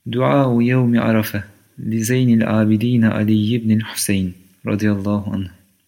دعاء يوم عرفة لزين العابدين علي بن الحسين رضي الله عنه.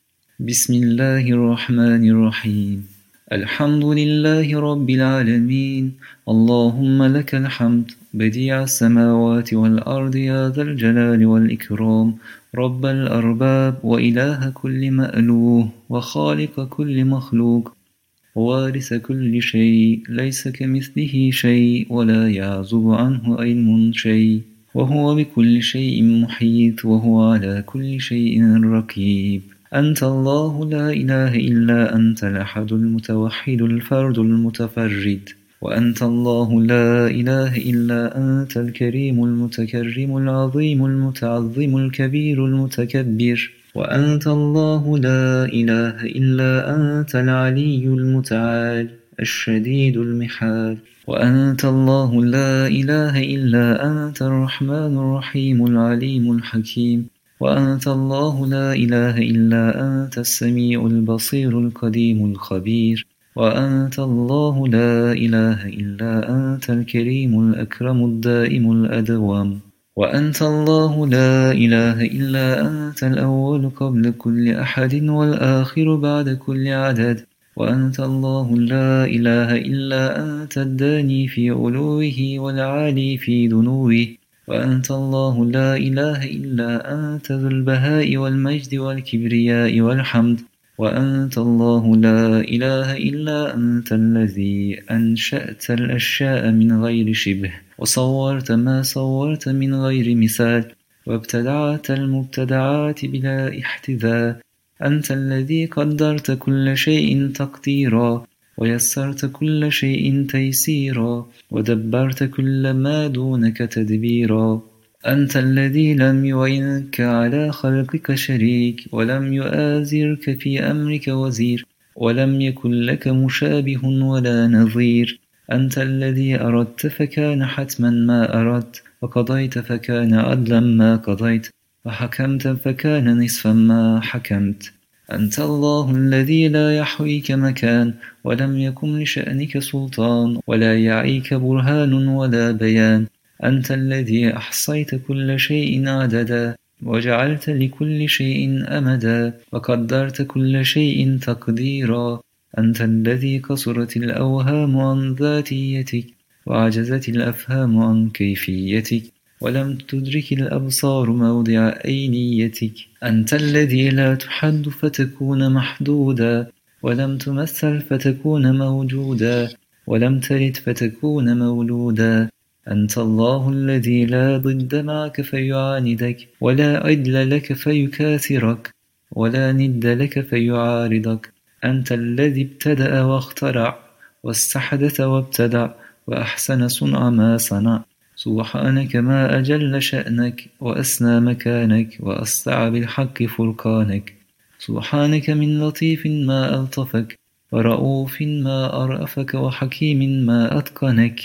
بسم الله الرحمن الرحيم. الحمد لله رب العالمين، اللهم لك الحمد بديع السماوات والأرض يا ذا الجلال والإكرام، رب الأرباب وإله كل مألوه وخالق كل مخلوق ووارث كل شيء، ليس كمثله شيء ولا يعزب عنه علم شيء، وهو بكل شيء محيط وهو على كل شيء رقيب. أنت الله لا إله إلا أنت الأحد المتوحد الفرد المتفرد، وأنت الله لا إله إلا أنت الكريم المتكرم العظيم المتعظم الكبير المتكبر، وأنت الله لا إله إلا أنت العلي المتعال الشديد المحال، وأنت الله لا إله إلا أنت الرحمن الرحيم العليم الحكيم، وأنت الله لا إله إلا أنت السميع البصير القديم الخبير، وأنت الله لا إله إلا أنت الكريم الأكرم الدائم الأدوم، وأنت الله لا إله إلا أنت الأول قبل كل أحد والآخر بعد كل عدد، وأنت الله لا إله إلا أنت الداني في علوه والعالي في دنوه، وأنت الله لا إله إلا أنت ذو البهاء والمجد والكبرياء والحمد، وأنت الله لا إله إلا أنت الذي أنشأت الأشياء من غير شبه، وصورت ما صورت من غير مثال، وابتدعت المبتدعات بلا احتذاء. أنت الذي قدرت كل شيء تقديرا، ويسرت كل شيء تيسيرا، ودبرت كل ما دونك تدبيرا. أنت الذي لم يعينك على خلقك شريك، ولم يؤازرك في أمرك وزير، ولم يكن لك مشابه ولا نظير. أنت الذي أردت فكان حتما ما أردت، وقضيت فكان عدلا ما قضيت، وحكمت فكان نصفا ما حكمت. أنت الله الذي لا يحويك مكان، ولم يكن لشأنك سلطان، ولا يعيك برهان ولا بيان. أنت الذي أحصيت كل شيء عددا، وجعلت لكل شيء أمدا، وقدرت كل شيء تقديرا. أنت الذي قصرت الأوهام عن ذاتيتك، وعجزت الأفهام عن كيفيتك، ولم تدرك الأبصار موضع أينيتك. أنت الذي لا تحد فتكون محدودا، ولم تمثل فتكون موجودا، ولم تلد فتكون مولودا. أنت الله الذي لا ضد معك فيعاندك، ولا عدل لك فيكاثرك، ولا ند لك فيعارضك. أنت الذي ابتدأ واخترع، واستحدث وابتدع، وأحسن صنع ما صنع. سبحانك ما أجل شأنك، وأسنى مكانك، وأسطع بالحق فرقانك. سبحانك من لطيف ما ألطفك، ورؤوف ما أرأفك، وحكيم ما أتقنك.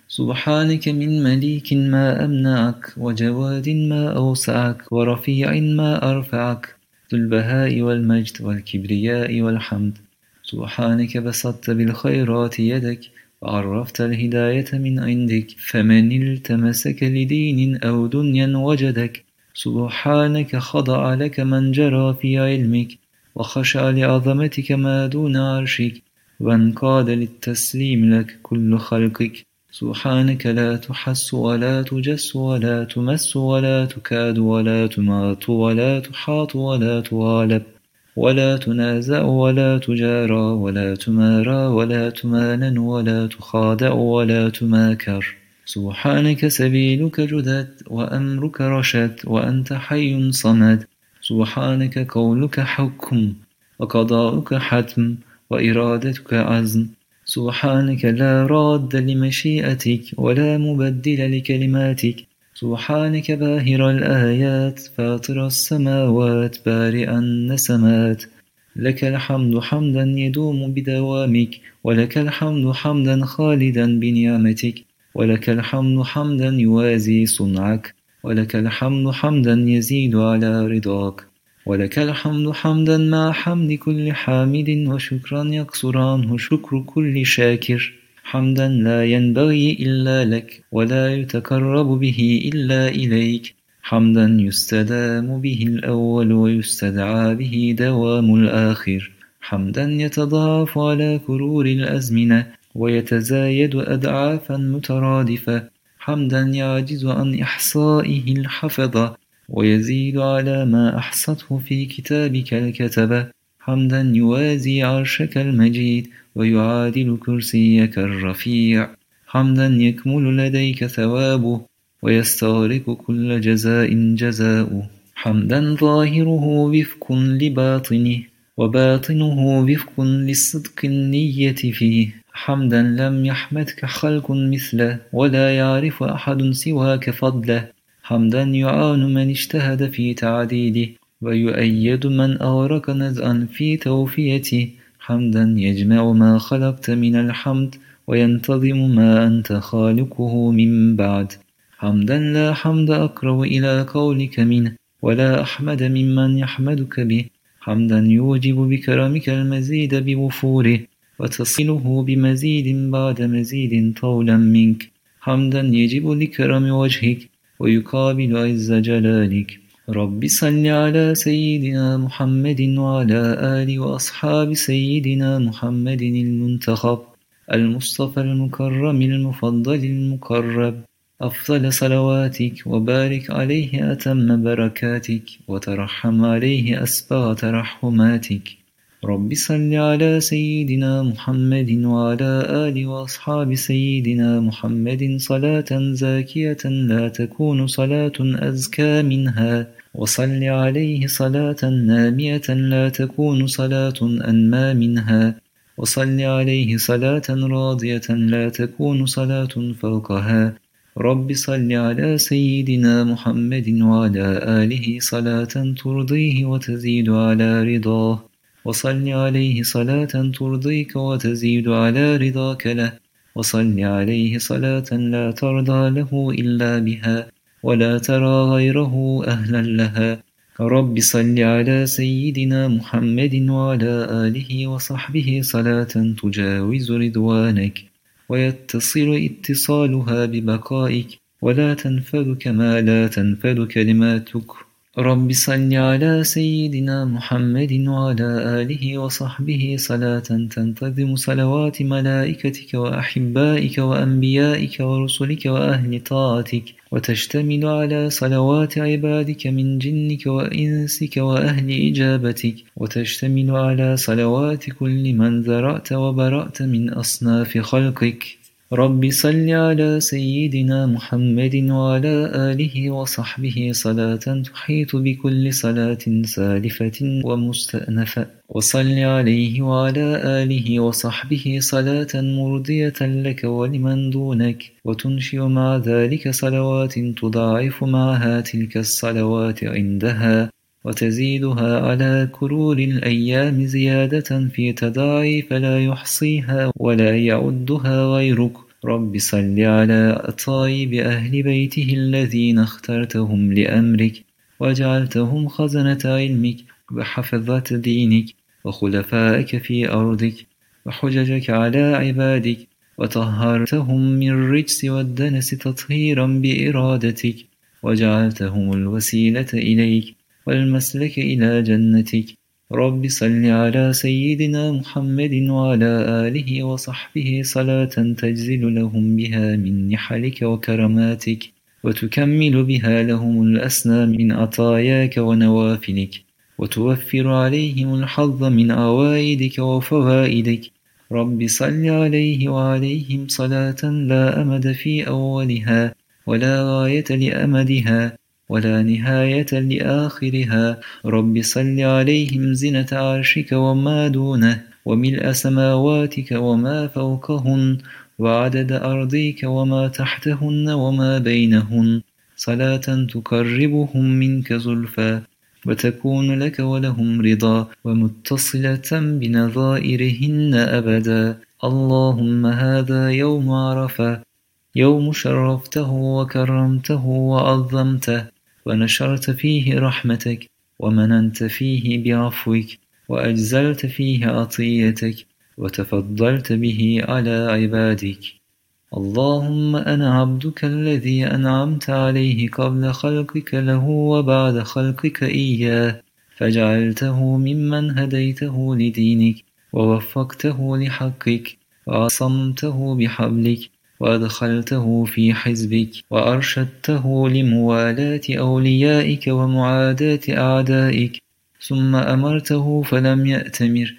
سبحانك من مليك ما أمنعك، وجواد ما أوسعك، ورفيع ما أرفعك، ذو البهاء والمجد والكبرياء والحمد. سبحانك بسطت بالخيرات يدك، وعرفت الهداية من عندك، فمن التمسك لدين أو دنيا وجدك. سبحانك خضع لك من جرى في علمك، وخشع لعظمتك ما دون عرشك، وانقاد للتسليم لك كل خلقك. سبحانك لا تحس ولا تجس ولا تمس ولا تكاد ولا تماط ولا تحاط ولا توالب، ولا تنازع ولا تجارى ولا تمارى ولا تمانن ولا تخادع ولا تماكر. سبحانك سبيلك جدد، وأمرك رشد، وأنت حي صمد. سبحانك قولك حكم، وقضاؤك حتم، وإرادتك عزم. سبحانك لا راد لمشيئتك، ولا مبدل لكلماتك. سبحانك باهر الآيات، فاطر السماوات، بارئ النسمات. لك الحمد حمدا يدوم بدوامك، ولك الحمد حمدا خالدا بنعمتك، ولك الحمد حمدا يوازي صنعك، ولك الحمد حمدا يزيد على رضاك، ولك الحمد حمدا مع حمد كل حامد، وشكرا يقصر عنه شكر كل شاكر. حمدا لا ينبغي إلا لك ولا يتقرب به إلا إليك، حمدا يستدام به الأول ويستدعى به دوام الآخر، حمدا يتضاعف على كرور الأزمنة ويتزايد أضعافا مترادفة، حمدا يعجز عن إحصائه الحفظة ويزيد على ما أحصته في كتابك الكتبة، حمدا يوازي عرشك المجيد ويعادل كرسيك الرفيع، حمدا يكمل لديك ثوابه ويستغرق كل جزاء جزاؤه، حمدا ظاهره وفق لباطنه وباطنه وفق للصدق النية فيه، حمدا لم يحمدك خلق مثله ولا يعرف أحد سواك فضله، حمدا يعان من اجتهد في تعديله ويؤيد من أغرق نزعا في توفيته، حمدا يجمع ما خلقت من الحمد وينتظم ما أنت خالقه من بعد، حمدا لا حمد أقرب إلى قولك منه ولا أحمد ممن يحمدك به، حمدا يوجب بكرمك المزيد بوفوره وتصله بمزيد بعد مزيد طولا منك، حمدا يجب لكرم وجهك ويقابل عز جلالك. رب صل على سيدنا محمد وعلى آل وأصحاب سيدنا محمد المنتخب المصطفى المكرم المفضل المقرب، أفضل صلواتك وبارك عليه أتم بركاتك وترحم عليه أسبغ ترحماتك. رب صل على سيدنا محمد وعلى آل وأصحاب سيدنا محمد صلاة زاكية لا تكون صلاة أزكى منها، وصل عليه صلاة نامية لا تكون صلاة أنمى منها، وصل عليه صلاة راضية لا تكون صلاة فوقها. رب صل على سيدنا محمد وعلى آله صلاة ترضيه وتزيد على رضاه، وصل عليه صلاة ترضيك وتزيد على رضاك له، وصل عليه صلاة لا ترضى له إلا بها ولا ترى غيره أهلا لها. رب صل على سيدنا محمد وعلى آله وصحبه صلاة تجاوز رضوانك ويتصل اتصالها ببقائك ولا تنفذ كما لا تنفذ كلماتك. رب صل على سيدنا محمد وعلى آله وصحبه صلاة تنتظم صلوات ملائكتك وأحبائك وأنبيائك ورسلك وأهل طاعتك، وتشتمل على صلوات عبادك من جنك وإنسك وأهل إجابتك، وتشتمل على صلوات كل من ذرأت وبرأت من أصناف خلقك. رب صل على سيدنا محمد وعلى آله وصحبه صلاة تحيط بكل صلاة سالفة ومستأنفة، وصل عليه وعلى آله وصحبه صلاة مرضية لك ولمن دونك، وتنشئ مع ذلك صلوات تضاعف معها تلك الصلوات عندها وتزيدها على كرور الأيام زيادة في تضاعيف لا يحصيها ولا يعدها غيرك. رب صل على طيب أهل بيته الذين اخترتهم لأمرك وجعلتهم خزنة علمك وحفظة دينك وخلفائك في أرضك وحججك على عبادك، وطهرتهم من الرجس والدنس تطهيرا بإرادتك، وجعلتهم الوسيلة إليك والمسلك إلى جنتك. رب صل على سيدنا محمد وعلى آله وصحبه صلاة تجزل لهم بها من نحلك وكرماتك وتكمل بها لهم الأسنى من عطاياك ونوافلك، وتوفر عليهم الحظ من عوائدك وفوائدك. رب صل عليه وعليهم صلاة لا أمد في أولها ولا غاية لأمدها ولا نهاية لآخرها. رب صل عليهم زنة عرشك وما دونه وملء سماواتك وما فوقهن وعدد أرضيك وما تحتهن وما بينهن، صلاة تقربهم منك زلفى وتكون لك ولهم رضا ومتصلة بنظائرهن أبدا. اللهم هذا يوم عرفة، يوم شرفته وكرمته وعظمته ونشرت فيه رحمتك ومننت فيه بعفوك وأجزلت فيه عطيتك وتفضلت به على عبادك. اللهم أنا عبدك الذي أنعمت عليه قبل خلقك له وبعد خلقك إياه، فجعلته ممن هديته لدينك ووفقته لحقك وعصمته بحبلك وأدخلته في حزبك وأرشدته لموالاة أوليائك ومعاداة أعدائك، ثم أمرته فلم يأتمر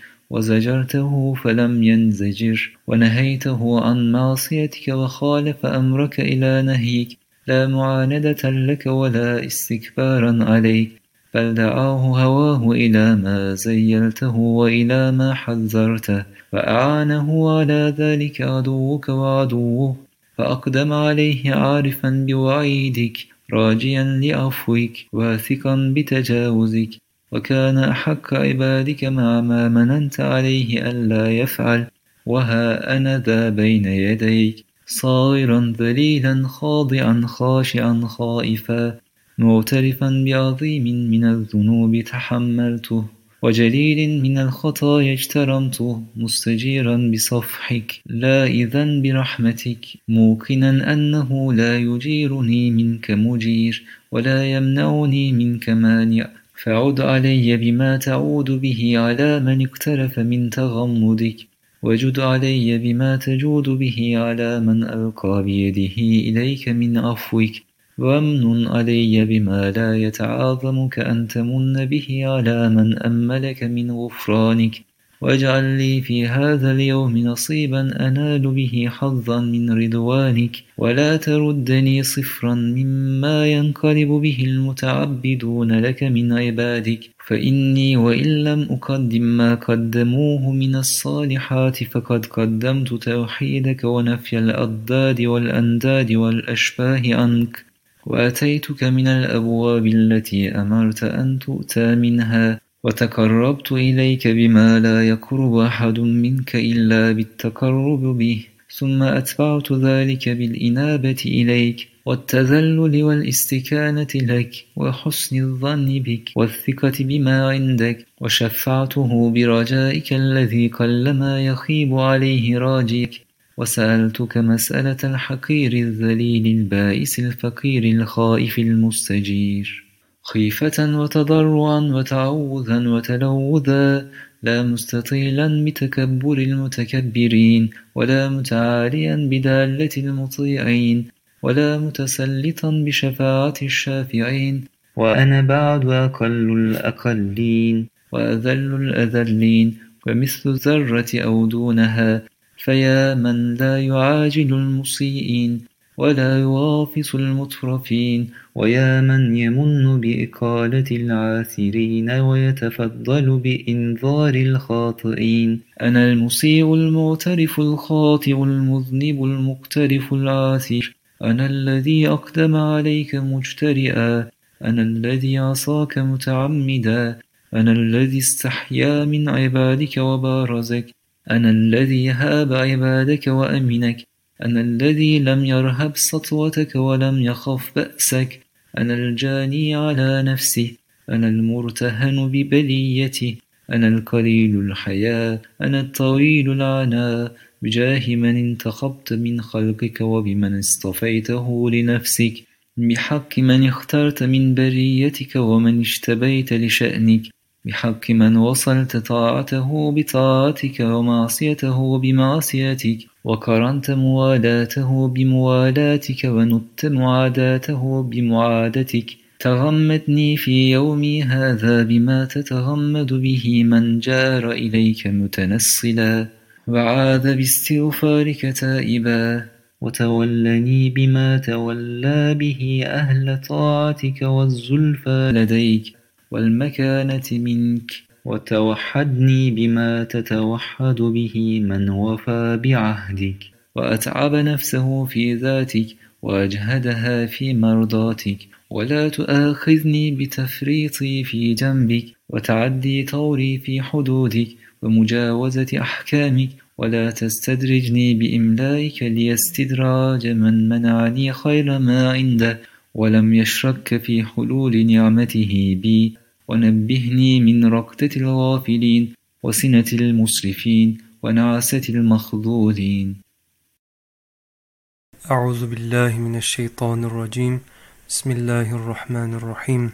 وزجرته فلم ينزجر ونهيته عن معصيتك وخالف أمرك إلى نهيك، لا معاندة لك ولا استكبارا عليك، بل دعاه هواه إلى ما زيلته وإلى ما حذرته، فأعانه على ذلك عدوك وعدوه، فأقدم عليه عارفا بوعيدك راجيا لعفوك واثقا بتجاوزك، وكان أحق عبادك مع ما مننت عليه ألا يفعل، وها أنا ذا بين يديك صاغرا ذليلا خاضعا خاشعا خائفا، معترفا بعظيم من الذنوب تحملته وجليل من الخطايا اجترمته، مستجيرا بصفحك لائذا برحمتك، موقنا أنه لا يجيرني منك مجير ولا يمنعني منك مانع، فعد علي بما تعود به على من اقترف من تغمدك، وجد علي بما تجود به على من ألقى بيده إليك من عفوك، وامنن علي بما لا يتعاظمك أن تمن به على من أملك من غفرانك، واجعل لي في هذا اليوم نصيبا أنال به حظا من رضوانك، ولا تردني صفرا مما ينقلب به المتعبدون لك من عبادك، فإني وإن لم أقدم ما قدموه من الصالحات فقد قدمت توحيدك ونفي الأضداد والأنداد والأشباه عنك، وأتيتك من الأبواب التي أمرت أن تؤتى منها، وتقربت إليك بما لا يقرب أحد منك إلا بالتقرب به، ثم أتبعت ذلك بالإنابة إليك والتذلل والاستكانة لك وحسن الظن بك والثقة بما عندك، وشفعته برجائك الذي قلما يخيب عليه راجيك، وسألتك مسألة الحقير الذليل البائس الفقير الخائف المستجير، خيفة وتضرعا وتعوذا وتلوذا، لا مستطيلا بتكبر المتكبرين ولا متعاليا بدالة المطيعين ولا متسلطا بشفاعة الشافعين، وأنا بعد أقل الأقلين وأذل الأذلين ومثل الذرة أو دونها، فيا من لا يعاجل المسيئين ولا يغافص المترفين، ويا من يمن بإقالة العاثرين ويتفضل بإنذار الخاطئين، أنا المسيء المعترف الخاطئ المذنب المقترف العاثر، أنا الذي أقدم عليك مجترئا، أنا الذي عصاك متعمدا، أنا الذي استحيا من عبادك وبارزك، أنا الذي هاب عبادك وأمنك، أنا الذي لم يرهب سطوتك ولم يخف بأسك، أنا الجاني على نفسه، أنا المرتهن ببليته، أنا القليل الحياة، أنا الطويل العناء، بجاه من انتخبت من خلقك وبمن اصطفيته لنفسك، بحق من اخترت من بريتك ومن اشتبيت لشأنك، بحق من وصلت طاعته بطاعتك ومعصيته بمعصيتك، وقرنت موالاته بموالاتك ونت معاداته بمعادتك، تغمدني في يومي هذا بما تتغمد به من جار إليك متنصلا وعاذ باستغفارك تائبا، وتولني بما تولى به أهل طاعتك والزلفى لديك والمكانة منك، وتوحدني بما تتوحد به من وفى بعهدك، وأتعب نفسه في ذاتك وأجهدها في مرضاتك، ولا تؤاخذني بتفريطي في جنبك وتعدي طوري في حدودك ومجاوزة أحكامك، ولا تستدرجني بإملائك ليستدراج من منعني خير ما عنده ولم يشرك في حلول نعمته بي، ونبهني من ركضة الغافلين وسنة المسرفين ونعسة المخذولين. أعوذ بالله من الشيطان الرجيم. بسم الله الرحمن الرحيم.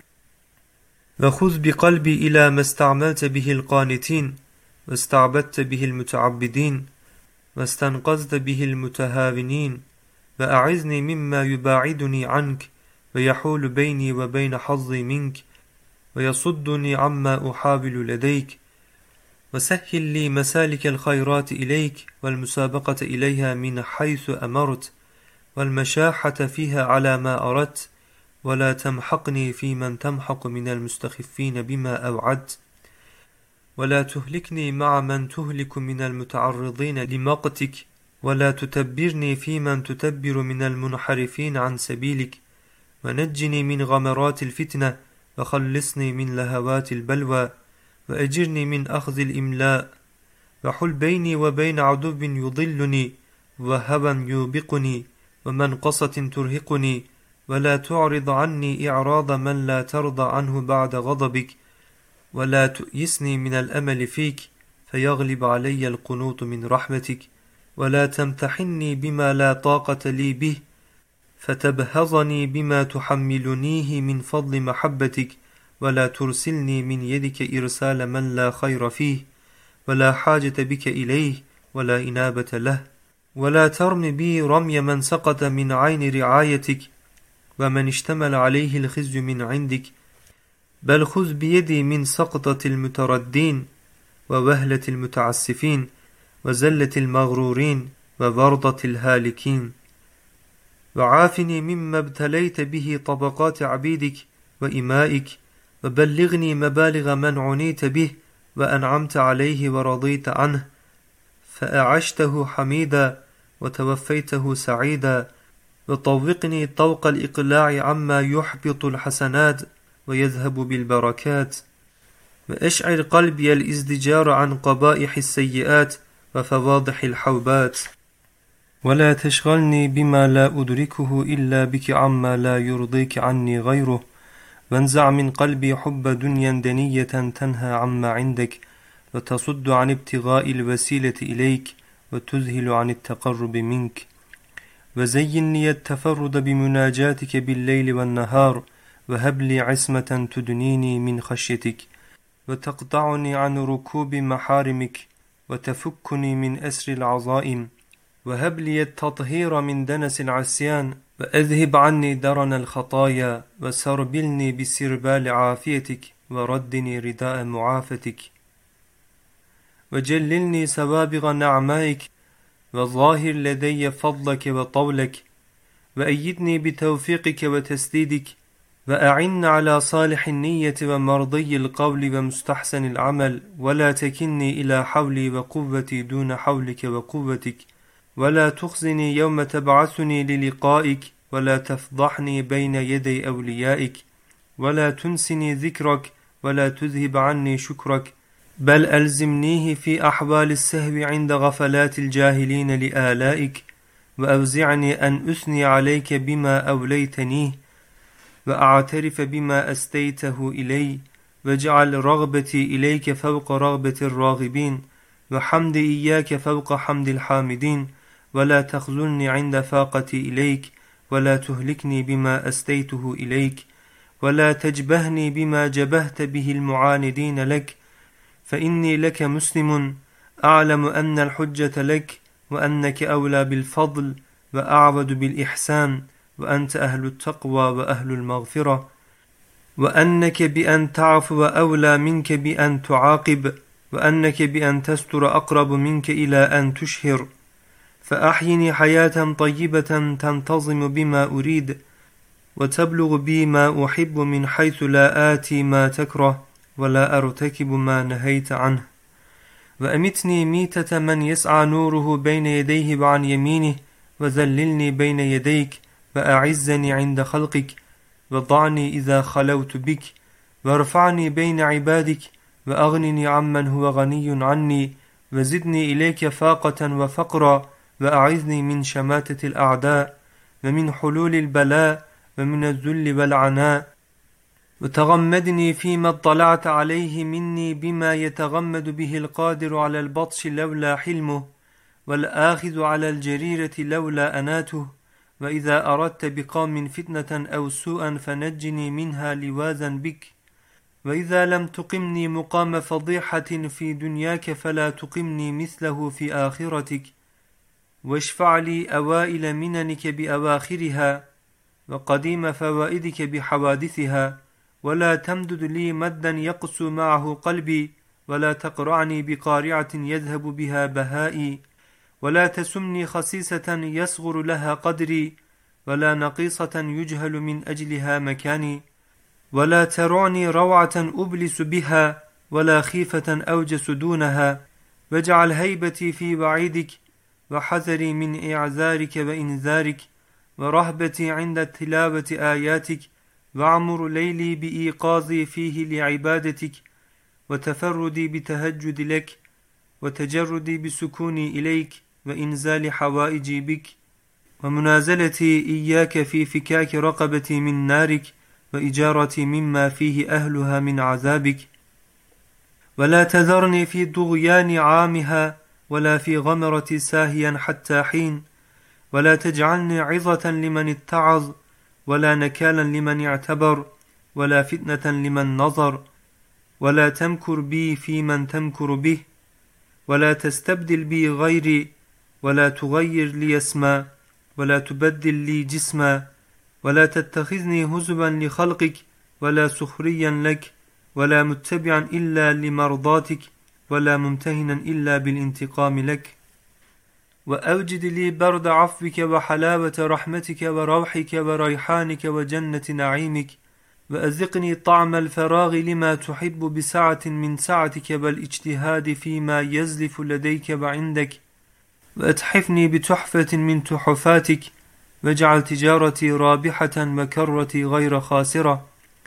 وخذ بقلبي إلى ما استعملت به القانتين واستعبدت به المتعبدين واستنقذت به المتهاونين وأعذني مما يباعدني عنك ويحول بيني وبين حظي منك ويصدني عما أحاول لديك وسهل لي مسالك الخيرات إليك والمسابقة إليها من حيث أمرت والمشاحة فيها على ما أردت ولا تمحقني في من تمحق من المستخفين بما أوعدت ولا تهلكني مع من تهلك من المتعرضين لمقتك ولا تتبرني في من تتبر من المنحرفين عن سبيلك ونجني من غمرات الفتنة وخلصني من لهوات البلوى وأجرني من أخذ الإملاء وحل بيني وبين عدو يضلني وهوى يوبقني ومنقصة ترهقني ولا تعرض عني إعراض من لا ترضى عنه بعد غضبك ولا تؤيسني من الأمل فيك فيغلب علي القنوط من رحمتك ولا تمتحني بما لا طاقة لي به فتبهضني بما تحملنيه من فضل محبتك ولا ترسلني من يدك إرسال من لا خير فيه ولا حاجة بك إليه ولا إنابة له ولا ترم بي رمي من سقط من عين رعايتك ومن اشتمل عليه الخزي من عندك بل خذ بيدي من سقطة المتردين ووهلة المتعسفين وزلة المغرورين وورطة الهالكين وعافني مما ابتليت به طبقات عبيدك وإمائك وبلغني مبالغ من عنيت به وأنعمت عليه ورضيت عنه فأعشته حميدا وتوفيته سعيدا وطوقني طوق الإقلاع عما يحبط الحسنات ويذهب بالبركات وأشعر قلبي الازدجار عن قبائح السيئات وفواضح الحوبات ولا تشغلني بما لا أدركه إلا بك عما لا يرضيك عني غيره وانزع من قلبي حب دنيا دنية تنهى عما عندك وتصد عن ابتغاء الوسيلة إليك وتذهل عن التقرب منك وزيني التفرد بمناجاتك بالليل والنهار وهب لي عصمة تدنيني من خشيتك وتقطعني عن ركوب محارمك وتفكني من أسر العظائم وهب لي التطهير من دنس العصيان وأذهب عني درن الخطايا وسربلني بسربال عافيتك وردني رداء معافتك وجللني سوابغ نعمائك وظاهر لدي فضلك وطولك وأيدني بتوفيقك وتسديدك وأعن على صالح النية ومرضي القول ومستحسن العمل ولا تكني إلى حولي وقوتي دون حولك وقوتك ولا تخزني يوم تبعثني للقائك ولا تفضحني بين يدي أوليائك ولا تنسني ذكرك ولا تذهب عني شكرك بل ألزمنيه في أحوال السهو عند غفلات الجاهلين لآلائك وأوزعني أن أثني عليك بما أوليتنيه وأعترف بما أستيته إلي واجعل رغبتي إليك فوق رغبة الراغبين وحمد إياك فوق حمد الحامدين ولا تخذلني عند فاقتي إليك ولا تهلكني بما أستيته إليك ولا تجبهني بما جبهت به المعاندين لك فإني لك مسلم أعلم أن الحجة لك وأنك أولى بالفضل وأعود بالإحسان وأنت أهل التقوى وأهل المغفرة وأنك بأن تعفو أولى منك بأن تعاقب وأنك بأن تستر أقرب منك إلى أن تشهر فأحيني حياة طيبة تنتظم بما أريد وتبلغ بي ما أحب من حيث لا آتي ما تكره ولا أرتكب ما نهيت عنه وأمتني ميتة من يسعى نوره بين يديه وعن يمينه وذللني بين يديك وأعزني عند خلقك وضعني إذا خلوت بك وارفعني بين عبادك وأغنني عمن هو غني عني وزدني إليك فاقة وفقرا وأعذني من شماتة الأعداء ومن حلول البلاء ومن الذل والعناء وتغمدني فيما اطلعت عليه مني بما يتغمد به القادر على البطش لولا حلمه، والآخذ على الجريرة لولا أناته. وإذا أردت بقوم فتنة أو سوءا فنجني منها لواذا بك، وإذا لم تقمني مقام فضيحة في دنياك فلا تقمني مثله في آخرتك. واشفع لي أوائل مننك بأواخرها، وقديم فوائدك بحوادثها، ولا تمدد لي مدا يقسو معه قلبي، ولا تقرعني بقارعة يذهب بها بهائي، ولا تسمني خسيسة يصغر لها قدري، ولا نقيصة يجهل من أجلها مكاني، ولا ترعني روعة أبلس بها، ولا خيفة أوجس دونها. واجعل هيبتي في وعيدك، وحذري من إعذارك وإنذارك، ورهبتي عند تلاوة آياتك، وعمر ليلي بإيقاظي فيه لعبادتك، وتفردي بتهجد لك، وتجردي بسكوني إليك، وإنزال حوائجي بك، ومنازلتي إياك في فكاك رقبتي من نارك، وإجارتي مما فيه أهلها من عذابك. ولا تذرني في طغيان عامها، ولا في غمرة ساهيا حتى حين، ولا تجعلني عظة لمن اتعظ، ولا نكالا لمن اعتبر، ولا فتنة لمن نظر، ولا تمكر بي في من تمكر به، ولا تستبدل بي غيري، ولا تغير لي اسما، ولا تبدل لي جسما، ولا تتخذني هزبا لخلقك، ولا سخريا لك، ولا متبعا إلا لمرضاتك، ولا ممتهنا إلا بالانتقام لك. وأوجد لي برد عفوك وحلاوة رحمتك وروحك وريحانك وجنة نعيمك، وأذقني طعم الفراغ لما تحب بسعة من سعتك والاجتهاد فيما يزلف لديك وعندك، وأتحفني بتحفة من تحفاتك، واجعل تجارتي رابحة وكرتي غير خاسرة،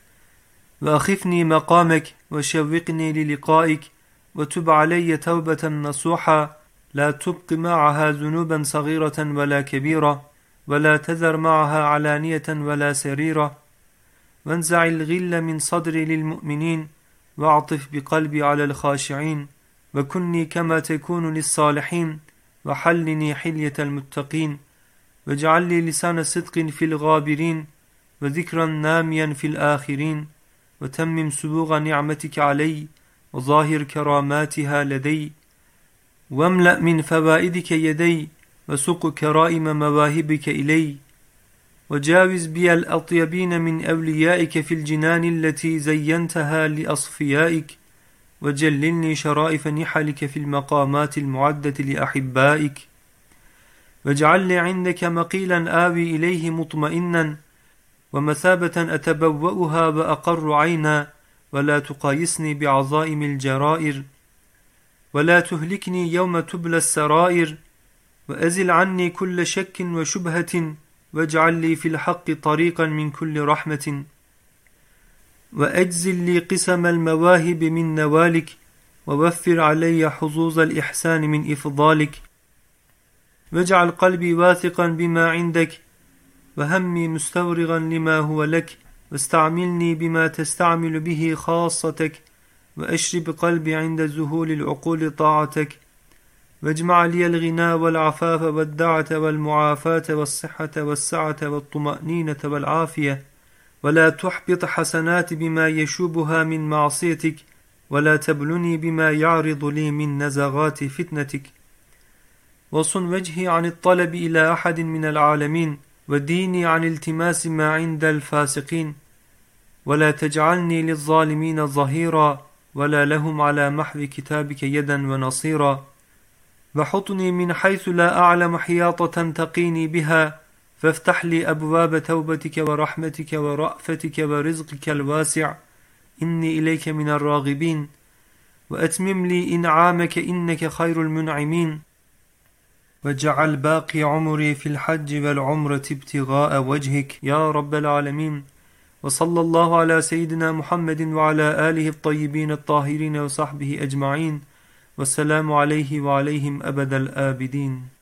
وأخفني مقامك وشوقني للقائك، وتب علي توبة نصوحا لا تبق معها ذنوبا صغيرة ولا كبيرة، ولا تذر معها علانية ولا سريرة، وانزع الغل من صدري للمؤمنين، واعطف بقلبي على الخاشعين، وكني كما تكون للصالحين، وحلني حلية المتقين، واجعل لي لسان صدق في الغابرين، وذكرا ناميا في الآخرين، وتمم سبوغ نعمتك علي، وظاهر كراماتها لدي، واملأ من فوائدك يدي، وسق كرائم مواهبك إلي، وجاوز بي الأطيبين من أوليائك في الجنان التي زينتها لأصفيائك، وجللني شرائف نحلك في المقامات المعدة لأحبائك، واجعل لي عندك مقيلا آوي إليه مطمئنا، ومثابة أتبوأها وأقر عينا، ولا تقايسني بعظائم الجرائر، ولا تهلكني يوم تبلى السرائر، وأزل عني كل شك وشبهة، واجعل لي في الحق طريقا من كل رحمة، وأجزل لي قسم المواهب من نوالك، ووفر علي حظوظ الإحسان من إفضالك، واجعل قلبي واثقا بما عندك، وهمي مستورغا لما هو لك، واستعملني بما تستعمل به خاصتك، وأشرب قلبي عند ذهول العقول طاعتك، واجمع لي الغنى والعفاف والدعة والمعافاة والصحة والسعة والطمأنينة والعافية، ولا تحبط حسنات بما يشوبها من معصيتك، ولا تبلني بما يعرض لي من نزغات فتنتك، وصن وجهي عن الطلب إلى أحد من العالمين، وديني عن التماس ما عند الفاسقين، ولا تجعلني للظالمين ظهيرا، ولا لهم على محو كتابك يدا ونصيرا، وحطني من حيث لا أعلم حياطة تقيني بها، فافتح لي أبواب توبتك ورحمتك ورأفتك ورزقك الواسع، إني إليك من الراغبين، وأتمم لي إنعامك إنك خير المنعمين، وجعل باقي عمري في الحج والعمرة ابتغاء وجهك يا رب العالمين. وصلى الله على سيدنا محمد وعلى آله الطيبين الطاهرين وصحبه أجمعين، والسلام عليه وعليهم أبد الآبدين.